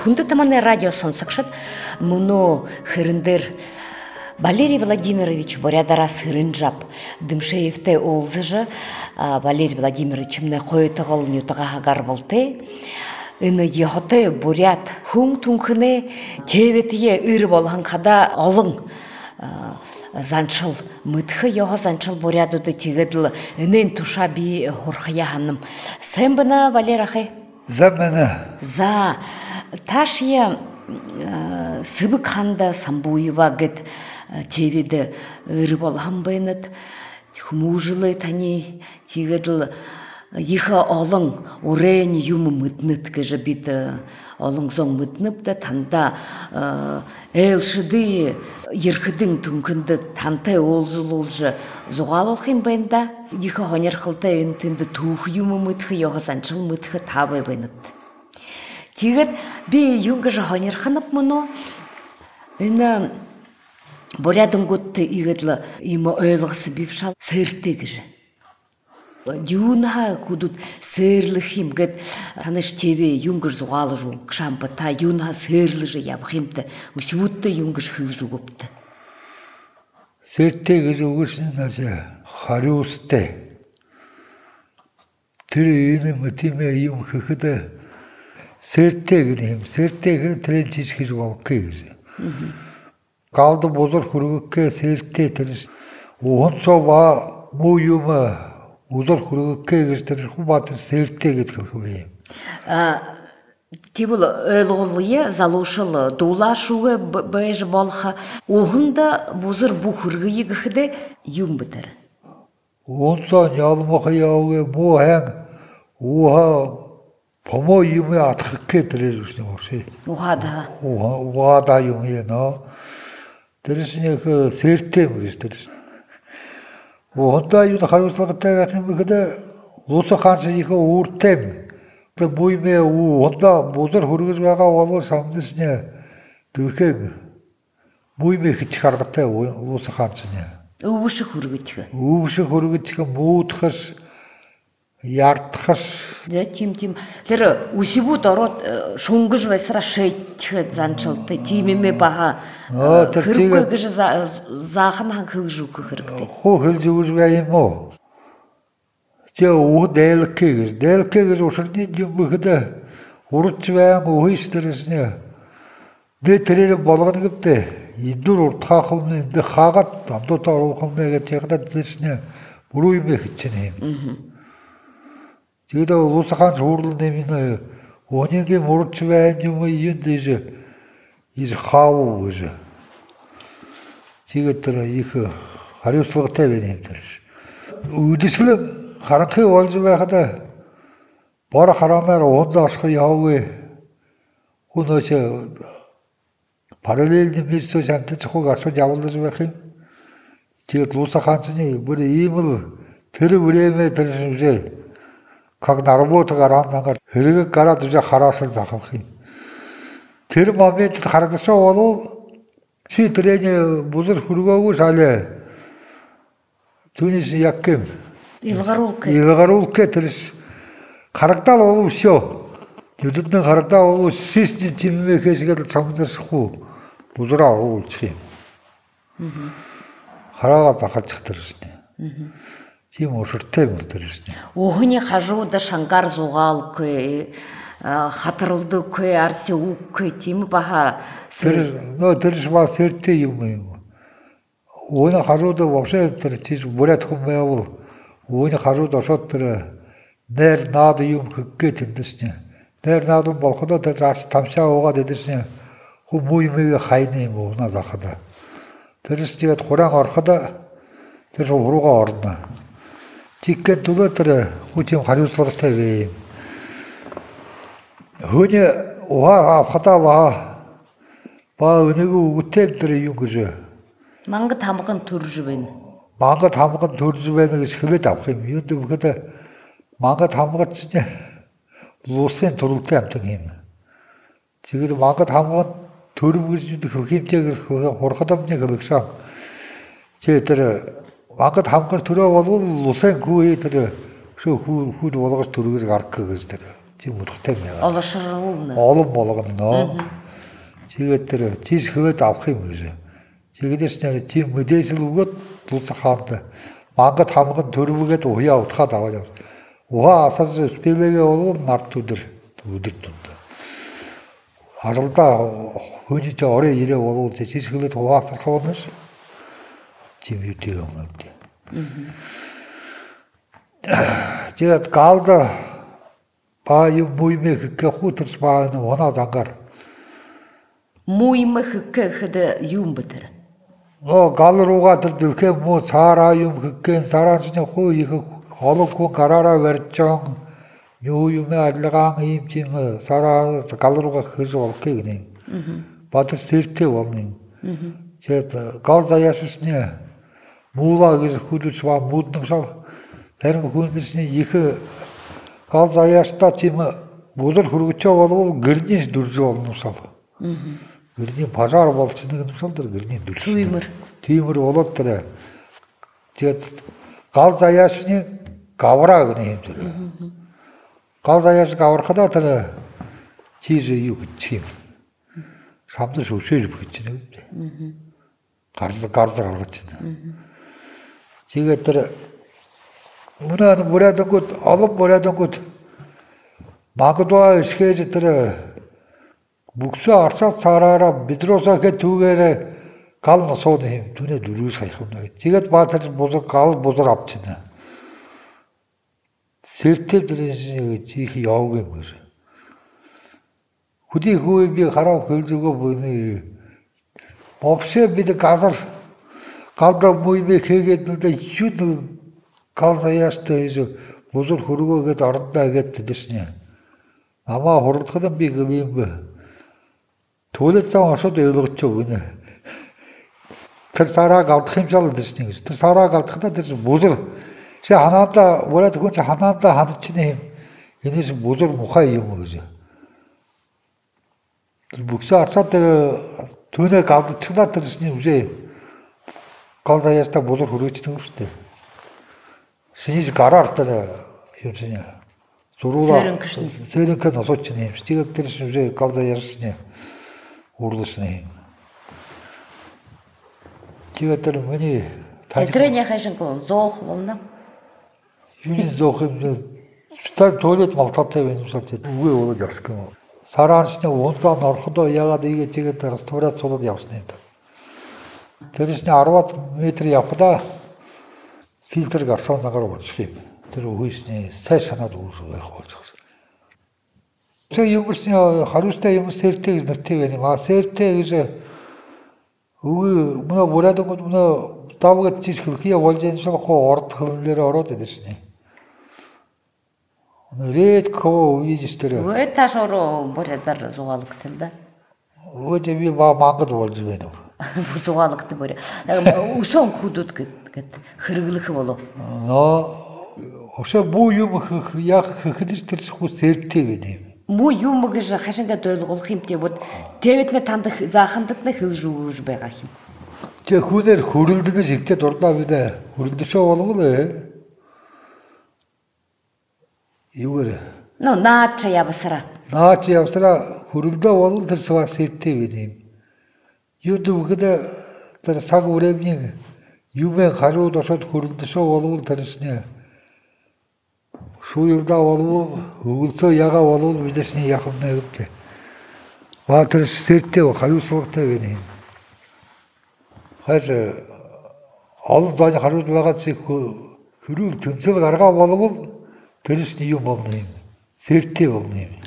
Хүндэт манай радио сонсогчид мөнөө хэрэн дээр Валерий Владимирович Бурядараас хэрэнжап Дымшеевтэй уулзаж Валерий Владимирович мне хойтогол нютага гарвалте энэ яхотой бурят хүн түнхнээ тэвэтие ир болгон хада олон занчил мэдхэ яха занчил бурядууд тэгэдл энэн туша би хурхая ханам сэмбна Валерахэ замана за ташия сыбык ханда самбуева гэд тэвэд ир болгон бэнэт хүмүүжлээ таны тэгэдл иха олон урэн юм мэднэт гэж бид олон зон мэднэвдэ танда элшди ерхэдэн түнхэнд тантай уулзуулж зугаалах юм байна да иха хоньорхолтой энэ тэнд түүх юм мэдх яха санчил мэдх тавай байна. Тэгээд би юм гэж хоньорхнап мөн энэ бурядангууд игэл юм ойлгос бившал сэртэй гэж юуна худуд сэрлэх юм гэд таныш ТВ юм гэж зугаалж шампа та юуна сэрлэж явах юмтай өсвүүдтэй юм гэж хөвж өгөвт. Сэртэй гэж өгсөн нь хариустай. Тэр энэ мэтимэ юм хэхэд сэртэй гэх юм. Сэртэй тэр жиж гэж болгүй гэж. Галд бузар хүргэхээ сэртэй тэр уунцоо ба муу юм 우들 그렇게 그들 후바들 셀때 그렇게 тибул ойлголые залушыл дулашуга бэж болха ухында бузыр бу хүргэе гэхдэ юм битэр уунцоо ялмах яавэ бу хэн уха помо юмэ атхке тэрэж нөшэ ухада юмэ но тэрсний 그 셀때 그랬더니 Онда юу хариуцлагатай байх юм гэхэд улс хаанч их үүртэй. Тэг буймэ онда бузар хөргөж байгаа бол самдсны дөхөг буймэ хич харгатай улс хаанч нэ. Өвөш хөргөж муудахс ярдахс тийм тэр үсибүүд ороод шунгаж байсараа шийдэх занчилтай тийм эмэ бага хэрэггүй гэж заахан хөгж өгөх хэрэгтэй. Хөө хэлж өгж бай юм уу? Тэ уу дэлкэ гэж усрны юм гэхэд урч баян үхийстерэснэ. Дэ тэрээр болгоно гэвтэ. Идүр уртхаах юм энэ хаагаад амдуудаа оруулах юм гэж ягдаад дэрснэ. Бүрүү юм хэчнэ. Тэгээд улс хаан суурл нэмнэ өнөгийн мурч байна юм юм дэжэ ис хаав гэж. Тэгээд тэр их хариуцлагатай байна юм дээр. Үдэслэг харанхи болж байхад бор хараанаар ундаарх явгүй. Хүнөөч параллельный мирсо шантаж хог асууж явуулж байх юм. Тэгээд улс хаанчны бүр ийм л тэр время тэр шүжээ как на работу гараад хэрэг гараад үжи хараасаар захах юм. Тэр момент харагдсан бол чи тэрний бузар хөргөөгүй шалээ. Түүнээс яг юм. Илгаруулка тэрс харагдал бол өшөө. Юдэдэн харагдал бол систем тиммэхэсгээд цамдэрсэхгүй бузараа оруулчих юм. Хараагаа дахалчих тэрсний. Тийм уширтай мөртөрсөн. Охны хажууд шангар зугаалгүй хатралдаггүй арси үгүй тийм баха. Тэр бас сэртэй юм. Охны хажууд вообще тэр тийш бүрät хүмүүс охны хажууд осоод тэр нэр наад юм хэггээ тэндсэн. Нэр наад болоход тэр тамшаа уугаад эдэрсэн. Хүмүүмээ хайны юм уунаа захада. Тэрс тэгээд хураан ороход тэр уруугаа орно. Тикет тулатра хүчим хариуцлагатай вэ. Хөний уха хатава ба өнөөгөө үтээдэр юу гэж. Мангад хамган төрж байна. Мангад хамган төрж байна гэж хэлээд авах юм. Юу гэвэл мангад хамгач луусын төрөлтэй амтаг юм. Тэгээд мангад хамган төрөв гэж хэлэх хэмжээг хурхад амны хэлсэн. Тэр Мангад хамган төрөө болвол улсын хүү тэр хүүд болгож төргөж гаргах гэж тэр 지금 못했네. Олошырулны. Олон болгоно нөө. Тэгээд тэр тийш хөөд авах юм гэж. Тэгээс нэр тийм мэдээлэл өгөөд Луус хаанд мангад хамган төрвөгээд уяа утгаад аваад явсан. Уха асар спилэгээ бол нарт өдөр дүнд. Аралда хөөж орой ирээ бол тийш хөөд угаасрах болно. Тийм үгүй юм уу. Тэгээд галда ба юм буймэг гэхүүтэрс баа нөө дангаар. Муймы хыккэхэд юм битэр. Нөө гал руугаа тэр дөрхөө муу цаараа юм хэггэн цаараачны хуу их холохгүй гараараа барьчаан юу юм арилгаан ийм тийм цаараа гал руугаа хэж болхыг нэ. Баатар сэртэй болно. Тэгээд гал заяасны муула гэж хүлж ба мууднасаа зарим хүнсний их гал заяаста тийм бүлэр хөргөчөө болвол гэрний дүрж болносоо. Гэрний пажар болчихно гэсэн тэр гэрний дүрж. Тиймэр болоод тэр тэгээд гал заяасны гавраа гэнэ юм тэр. Гал заяас гаврахада тэр чиз юу гэж юм. Самдас өсөж өгч байна. Гарз гаргаж байна. Тэгээд тэр мөрөдөнгөд олон мөрөдөнгөд магадгүй скэж тэр бүгсөө арцаа цаараараа бидросоо хэд түүгээрээ гал носоод юм түүнээ дөрөв саяхан байна. Тэгээд баатар бузар гал бузар авчихна. Сэртэй дэрэн чих яваг юм гэж. Хөдий хүү би хараа хөлж өгөө бүний. Бовше бид газар галда буймэ хийгээд нүдэ юуд гал заяастай бузар хөргөөгээд ордоо гээд дэсня. Намаа хурдхад би гэм Туйлцаа осод ойлгож өгнө. Тэр сараа авдах юм жаа дэсний гэж. Тэр сараа авдахтаа тэр бузар. Чи ханаада ураад хүн чи ханаада хадчихна юм. Энэс бузар мухай юм гэж. Тэр бүгсээ арцаа тэр түүнээ авдчихлаа тэрсний үсээ. Галда яста бузар хөрөөчдөг шүү дээ. Синис гараар тэр юу чинь. Зуруура сэрэнкэ носочны юм. Тэгээд тэр үсээ галда ясны урласны. Тэгээд тэр миний Тэтрэнийхээ хайшинг зоох болно. Юуны зоох юм. Стар туалет малтаатай байна усаад үгүй ураг явах юм. Сараансны унтаа норходоо ягаад ийгээ тэгээд ресторан цолоод явсан юм да. Тэрсний 10 м явхдаа фильтр гарсонагаар болчих юм. Тэр үхийсний сайн санаад үүсэх байх болчих. Тэг юмсны харуустай юм сэртэй гэж нэртэй байна. Ма сэртэй гэж үгүй мөн бүрээд мөн тавгад чиш хөрхий болж байгаа хоо орд хөлнөр ороод байсан. Редко увидишь тэр. Өө ташороо бүрээдэр зугаалгтэн да. Өө би мангад болж байна. Зугаалгт бүрээ. Өсөн хүүдүүд гэд хэрэглэх болов. Ноо өсө буу юм яг хэдэж тэрс хүү сэртэй гэдэг юм. Муу юм гэж хашингаа ойлгох юм тийм бод тэвэтнэ тандах заахандад нь хэлж өгөж байгаа юм. Тэг хүнээр хөрөлдөгөж ихтэй дурдаа бид хөрөлдөшөө болгол юуэр Но наача явсараа. Наач явсараа хөрөлдөө болгол тэр сва сэртэй байна юм. Юуд тэр цаг времени юмээ харууд осод хөрөлдөшөө болгол тэрсний шуйлдаа болов өгөлцөө яга болов бидсний яхамнаа гэдэг. Ватер сэртэй хариуцлагатай байна. Хаяа олон дооны хариуд байгаа чи хөрүүл тэмцэл гаргаа болов тэрсний юм болно юм. Сэртэй болно юм.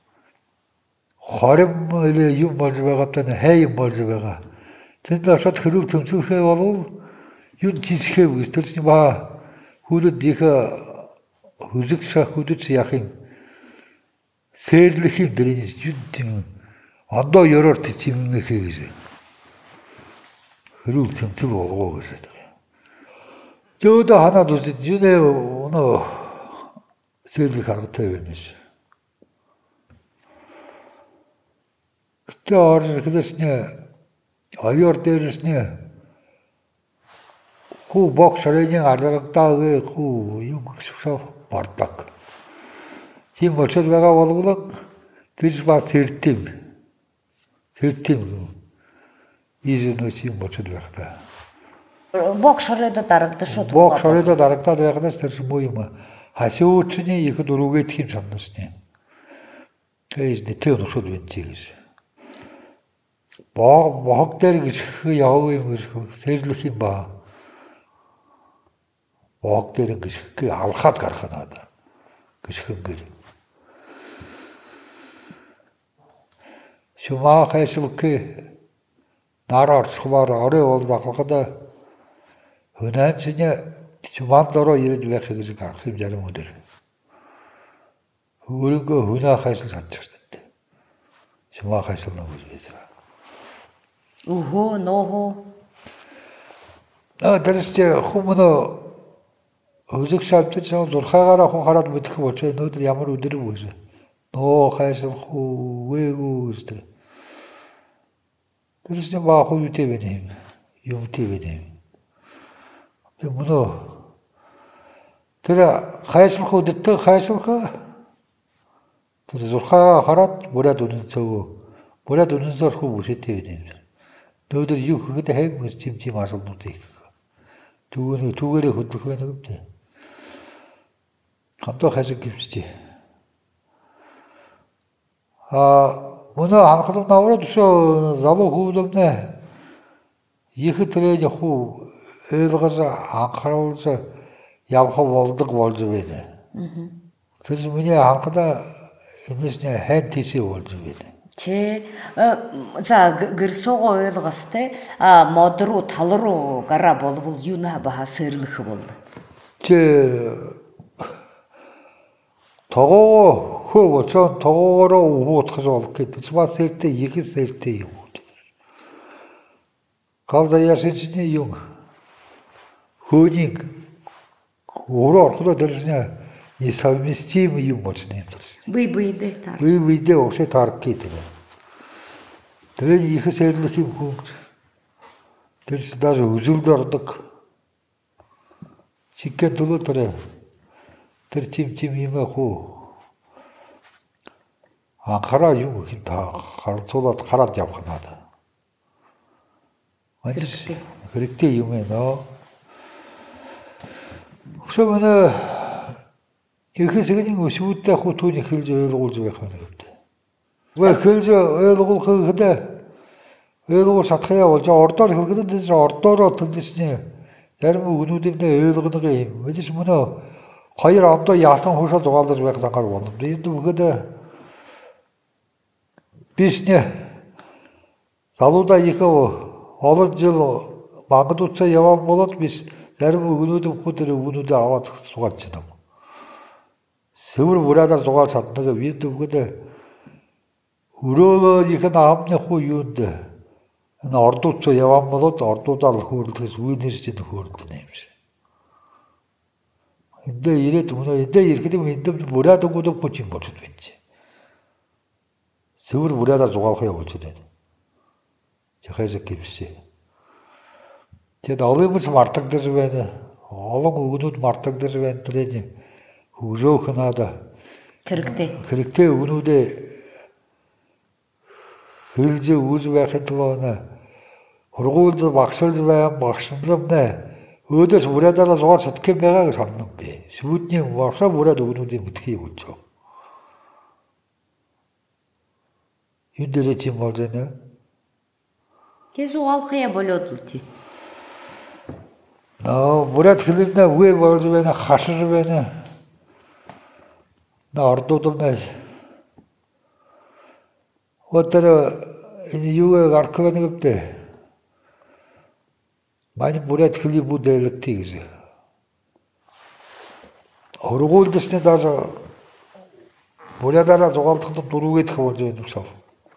Хорим юм болж байгаатай хай юм болж байгаа. Тэнд ашаад хөрүүл тэмцэлхээ болов юу чичхээ гэж тэрсний ба хүлэд их хүзэг шахудж яах юм. Сэрлэх юм дэрний юм. Одоо ёроор тиймнэхээ гэж. Хөрүүл тэмцэл болгоо гэж. Жөөдө ханаад үзээд юунэ өнөө сэрлэх аргатай байна ш. Тэр хэдэрсний аяар дээрсний хүү бокс рейнинг аргадаагүй хүү юм гэсвшаа бардак. тийм болчиход байгаа болголоо гэж бас сэрдэм. Ийзэнөө тийм болчиход байх та. Бог шоройдо дарагдаж шууд. Бог шоройдо дарагдаад байхнаас тэр муу юм. Хасуучны их дөрүгээд хин сандарсны. Тэгэж нэтээ нушууд бэнти гэж. Бог дээр гэж яваг юм ирэх сэрлэх юм ба. Бог дээр гэж алхаад гарах надаа. Гэж хөнгөр. Шумаа хайшилки нараар шумаар орой болдог хахада хүнээчний чумаалороо ирээд байх гэж гарах юм зарим өдөр. Өөрийгөө хүнээ хайшил чадчихсан. Шумаа хайшил нэг байсан. Нохо. Тэрсээ хүмүүнөө өзөг шалдаж зурхаагаараа хүн хараад мэдэх болж өнөөдөр ямар өдөр вэ гэж. Ноо хайшилх үгүй гэж. Тэрсээ баах үетэй байна юм. Юмтэй байна. Хүмүүнөө тэр хайшилх өдөртөө хайшилхаа тэр зурхаа хараад бүрээд үнэн зорх үсэтэй байна. Нөөдөр юу гэхэд хайг мэс чим асуулнуудыг. Түүгээрээ хөдлөх байна гэдэг. Хантаа хайшиг гівчтэй. Мөнөө анхлав навраад өшөө залуу хөвлөмнэ. Их тэрэг хүү ойлгож анхааруулж явах болдог болж байна. Тэр миний анхлаа энэсний хайд тийшээ болж байна. За гэрсоогоо ойлгостой мод руу тал руу гараа болвол юу набаа сэрлэх бол. Тогоо хөө тогоороо уутгах бол гэдэг бас сэртэй их сэртэй юм. Қалда яшинчний юм. Хөөнийг өөрөө орхолоо дэржнэ несовместимый юм болж нэм. Бие вообще тарк гэдэг. Тэр их сэрлэх юм хөөж. Тэр даже үзүүлд ордог. Чикэ дулуу тэр тим юм хөө. Анхаараа юу гэх та харцуулаад хараад явах надаа. Хэрэгтэй юм ээ. Өшөөнө ихээсгийн өсвүүдтэй хотууд эхэлж ойлгуулж байх байна гэдэг. Эхэлж ойлгуулж чадхаа болж ордоор хэлэхэд ордоороо төлснээ зарим өгнүүдээ ойлгоно юм. Мэдээж мөнөө хоёр одоо яатан хуушаа дугаалдаж байх дангаар болно. Энд үгээд бишнэ залуудаа их олон жил Багдадтай яваа болоод биш зарим өгнүүд хөтөр өгнүүдээ аваад сугаалж байна. Сөвөр бүрээдэр дугаал чаддаг вид үгээд өрөөгөө их наамны хуу юунд энэ ордуудтай яваа болоод ордуудаа хөөрөлдөхөс үйнээс чинь хөөрөлдөнө юм шиг. Эндээ ирээд ирэхэд энд бүрээд өгөөд бүч юм болж байна. Сөвөр бүрээдэр дугаалах явуулж байна. Жахайж гівсэн. Тэгэд олимпс мартагдаж байна. Олон өгнүүд мартагдаж байна. Тэрний хөгжөөх надаа. Хэрэгтэй өгнүүдээ хэлж үүс байхад л хургуулд багшилж багшлалнэ. Өөдөөс бүрээдэр зугаар чадах юм байгаа гэж санана би. Сүүдний варшаа бүрээд өгнүүдийг мэдхий болж байгаа. Юу дээр тийм болж байна? Тэсүү алхая болоод л тий. Бүрээд хэлэмнэ үе болж байна, хашиж байна. Ордуудтай. Өдөр энэ юу гарах вэ гэдэг. Манай бүрээд хэлий бүдэлэгтэй гэж. Хургуулдсны даже бүрээдээ зугаалдахад дөрвгээд болж байна гэсэн.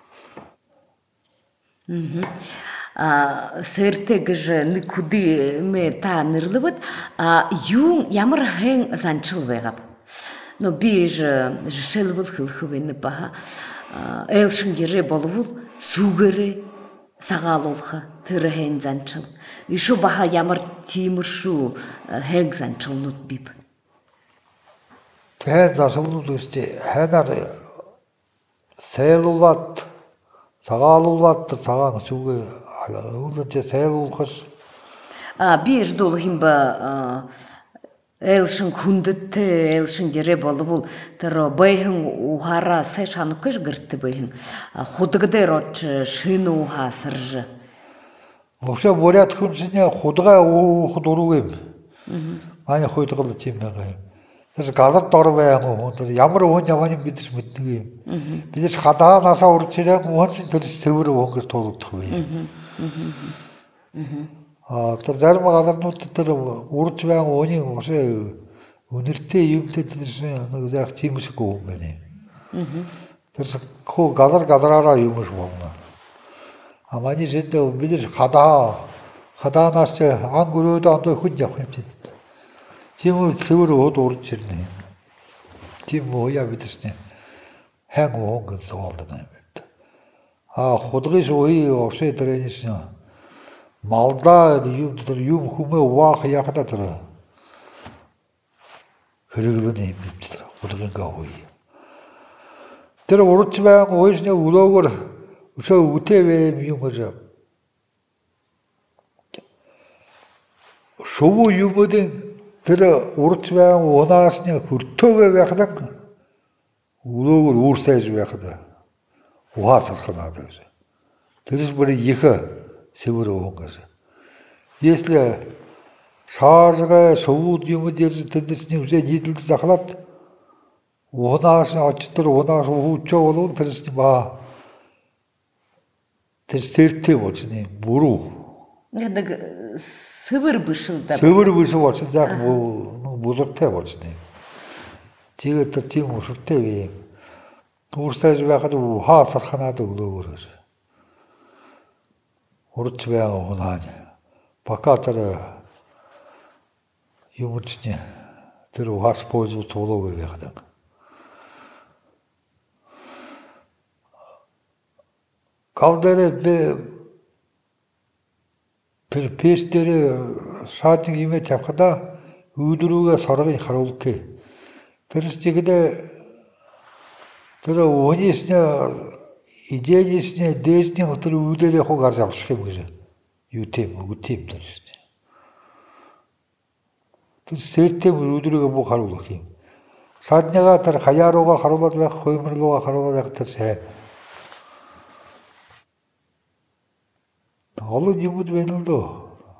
Сэртэй гэж нэг хүди мэ та нэрлэвэд юу ямар хэн занчил байгаад. Но би жишээлбэл хэлэх вэ баха элшин гэрээ болвол сүгэрээ сагаалуулах тэр хэн занчил. Ишүү баха ямар тиймэршүү хэн занчилнууд бив. hän tasılluusti hänär seelullat sağalullat sağan sugu ulunca seelulqas Беш дол химба элшин хүндэтте элшин дере болу бул тэр байхын ухара сай шанукыш гыртты байхын худгдер оч шин уха сыржы. вообще бурят хүнсіне худга ухуд уругем 많이 хойдгол чимнага тэр галар дор байнгу тэр ямар уун явааны бидэрч мэддэг юм бидэрч хадаа насаа урчираа уунч тэр цэвэр унгас туулагдах бай тэр зарим галарнууд тэр урч байнг ууны уушаа үнэртэй юмтэй тэрсэн нэг яг чимсэхгүй юм байна тэр хөө галараараа юмш болно 많이 진짜 бидэрч хадаанаас ч ан гөрөөд ондоо хүн явах юм чинь 지금 세월을 얻어 오르치네. 지금 뭐야 비트스네. 행운 그 소원다네. 호드기서 왜 없애 들으니까 말다 유들 유 후메 와 하야하다 들어. 그러거든요. 비트라. 호드기가 호이. 들어 오르치면 오이스네 우로고 저 우테베 미용거죠. 소부 유보된 тэр урч байнг унаасны хүртөөгөө байхад үлөөгөр үүрсэж байхад ухаасархнаад гэж. Тэрс бүр их сэвэр уугаас. Если шаарга сууд юм дээр тэдний үсээ нийтлж захлаад унаас очтөр унаас хүүчөө болов тэрс ба тэрс тэртэй болчихны буруу. Нэг Сывыр бышылда. Сывыр бышыл болчихсон зак булуртай болчихны. Жигээ тэр тийм өсөртэй вэ. Уурсаж байхад хаасарханаад өглөөгөөс. Урч байга хунаан. Пока тэр юмчне тэр ухаас пользу толоо байгаад. Кавдэрэ тэр пэстэр шаадын имэ тавхада үүдрүүгээ соргыг харуулкэ. Тэрс чигэдэ тэр өнийсне идеалисне дээсний тэр үүдэрээ хог гарч авчих юм гэж. Юу тийм үгтим тэрс. Тэр сэртэй үүдрүүгээ бүх харуулах юм. Шаадныга тэр хаяарууга харуулаад байх, хоймрлууга харуулаад байх тэр сайн. Олон юмуд байна л дөө.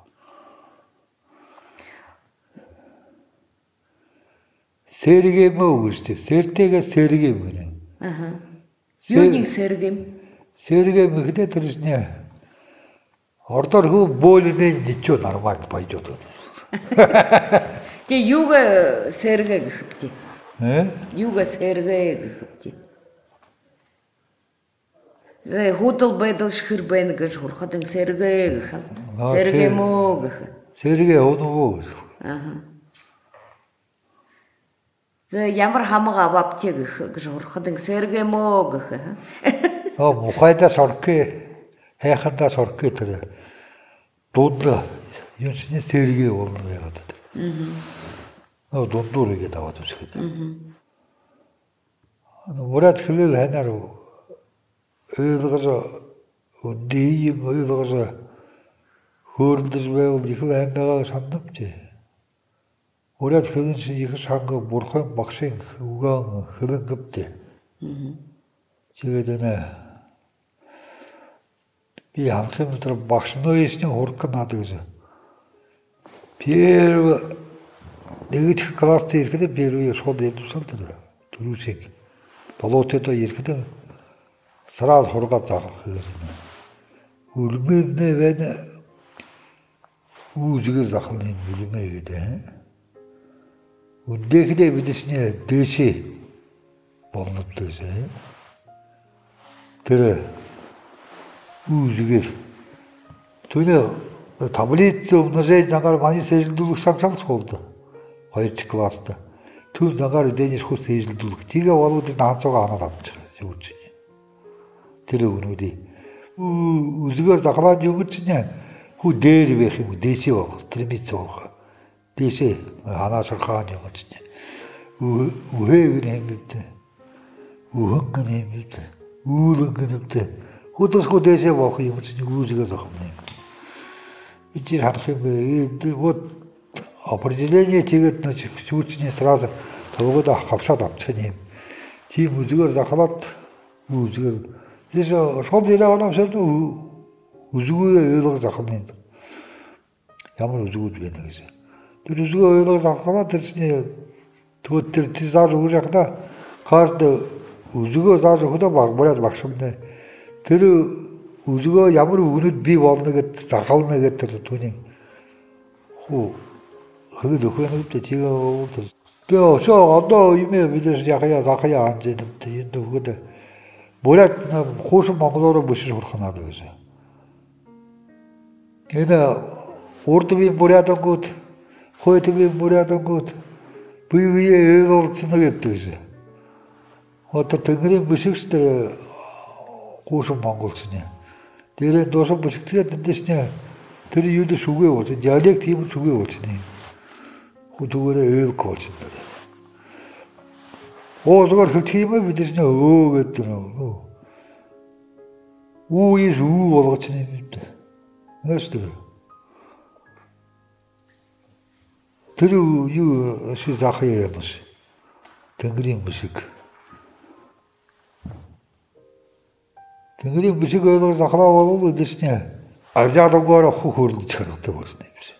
Сэргэм үү гэж сэртэйгээ сэргэм гэнэ. Юуник сэргэм? Сэргэм гэдэг тэрсний ордор хөө боолны ничо нормально пойдёт. Тэ юуга сэргэ гэхвчи. Юуга сэргэ гэхвчи. Худал байдал шихэр байна гэж хурхад сэргэ гэх. Сэргэ мөө гэх. Сэргэ өнөө. Ямар хамаг авапти гэх гэж хурхад сэргэ мөө гэх. Мухайда соркэ хайханда соркэ тэр дунд юусны сэргэ болно яагаад. Дундуур игээд аваад үсгээд. Мурат хэлэл ханаар 의도가서 운디이 의도가서 흐른듯이 배운 이거 한다가 산답지. 우리가 그런시 이거 산거 모르고 막생 우강 흐른 급지. 지금에는 이 한숨부터 막신노이스니 호르카나도 그죠. 비엘 네거티브 클래스 이렇게 비엘이 소대도 살더라. 두루식 돌로테도 이렇게 Сразу хургат заах гэсэн. Үлмэнэ вэ үүзгэр захлын үлмэ гэдэг. Үндэхлээ бидсний дэшээ болно гэсэн. Тэр үүзгэр түүний таблиц умножить нагаар 많이 세жилдүүлэх шамшаалч болду. 2 класста. Түүн нагаар дэнийх хус 세жилдүүлэх. Тэгээ болоод наацуугаа ханаад авчих юм. Тэр өгнүүдий үзгээр захлаад юу гэж нэ хүү дээр байх юм дээшээ болох стремиться болох дээшээ ханаас хаан юм гэж нэ 우회근 힘들대. 우흥근 힘들대. 우릉근 힘들대. 호도 대세 먹고 무슨 우지가 나오네. 이제 한번 вот определение тегет на чучине сразу того да хавшат апчаним. Ти музыгар захалат музыгар. Здесь шоп дела она все равно 우주의 의도가 작가님. ямар 우주가 되는 거지. 그 우주의 의도가 작가가 됐으니 도트를 티사로 그랬다. 가서 우주가 자주 하다 막 뭐라도 막 싶네. 그 우주가 ямар 우주 비원의 그 작가는 그 돈이 호 그래도 그냥 그때 제가 저 어떤 이메일 믿어서 약해야 안 되는데 인도 그때 뭐라 호수 먹으러 무슨 소리 하나도 그죠. 얘는 오르트비 뭐라던 것, 호이트비 뭐라던 것, 비위에 의도를 쓰는겠다 그죠. 어떤 등그림 무식들 호수 먹을 쓰냐. 내래 노서 무식들이 된다시냐. 들이 유도 수고해 오지. 야력 팀은 수고해 오지니. 호두거래 의도 거친다. 오두거 그 팀을 믿으시냐. 그랬더라. 우이스 우 어치니. Nestor. Terü yu siz dahiye yanlış. Tengrin müzik. Tengrin müzik öyle dakhala oldu desene. Azada gora hukurdu çıkarttı bu neyse.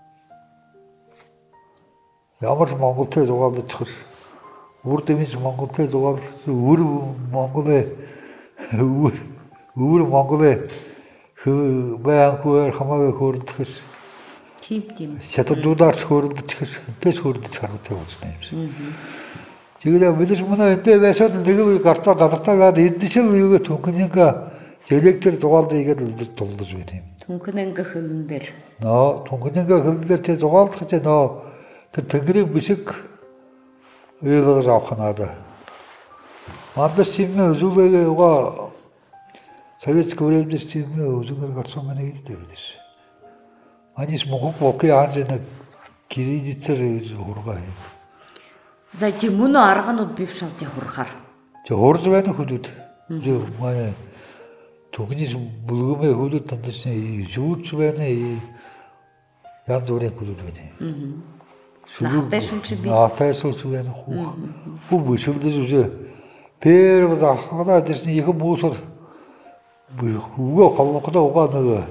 Yağmur Mongol'da doğaldı çıkır. Urtemiz Mongol'da doğaldı. Uğur Mongol'da 그 매한구에 하마에 고르듯이 팀 세트 두다스 고르듯이 그때 고르듯이 잘했다고 그러네. 지금 믿으시면 그때 왜서 내가 갔다 가다 이때실 이거 통크니까 제렉들 도갈도 이게 돌도 주네. 통크는 그 흔들. 통크는 그 흔들 때 도갈 같이 그 되게 무식 의도가 잡하나다. 맞듯이면 우주가 советское время с тем узким горцом не виделись. Они смогут пока анжена кириллицей жургай. Затем муну арган утбившал те хурхар. Те хорзвен худут. Же мане тогнис булгуме худут тандысне и жуучвене и янзоре худут вене. Нахтайшулчвене ху. Ху бушилды же первый хада десне их мусор 우가 갈고도 오가 너가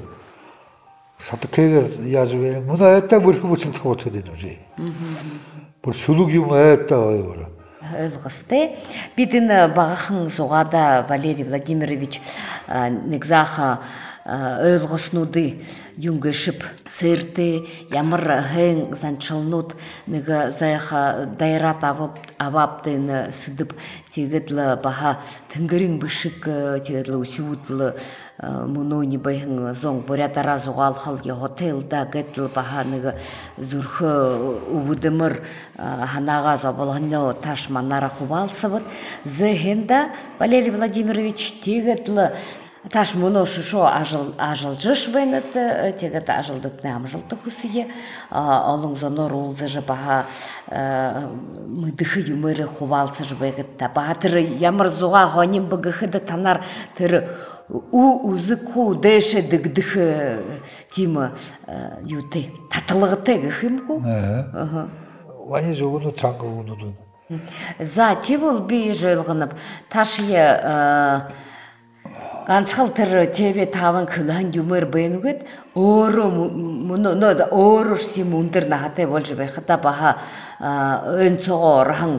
사택해가 야즈베 문화했다 그렇게 붙일 거 어떻게 되는지 뭐 수룩이 뭐했다 이거라 Özgüste бидин багахан сугада Валерий Владимирович негзаха özgüснуды юнгешип сырты ямар хэн занчалнут нега заяха дайрат аваптын сыдып тегедле баха тэнгэрин бышык тегедле усюутлы мунони байхан зонг борятара зугалхал я хотелда гетл баха нега зурхы увудымыр ханага заболганно таш манара хубалсыбыт зэхенда Валерий Владимирович тегедле таш муно шишо ажылжыш венеті, тегет ажылдытны амжылты хусие, олың зонор улзыжы баха мыдыхы юмыры хувалсыж вегетті. Баха тірі ямар зуға ғоним бұғыхыды танар тірі узык ху дэші дыгдыхы тимы юты. Татылығыты ғыхым ху? Вани жоғыны чаңғы ұнудың. За тивыл бей жөйлғынып, ташие ганцхалтыр тебе таван кылан юмыр бейнугет ору муно ору шти мундыр нахате болжбе хата баха өнцогорхан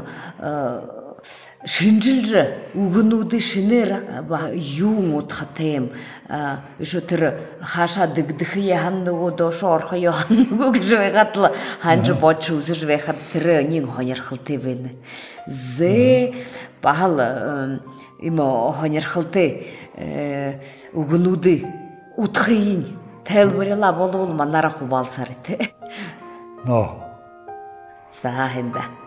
шинжилжы угнуды шинер ба юмут хатем ишотыр хаша дыгдыхе ханнуго дошо орхо йоханнуго гжвегатла ханжы бочу зжве хаттыр нин хонер халтевен зе бахал има хонер халте угнуды утхыйын тэлбырела болу манара хубалсарыты. Но. Сахында.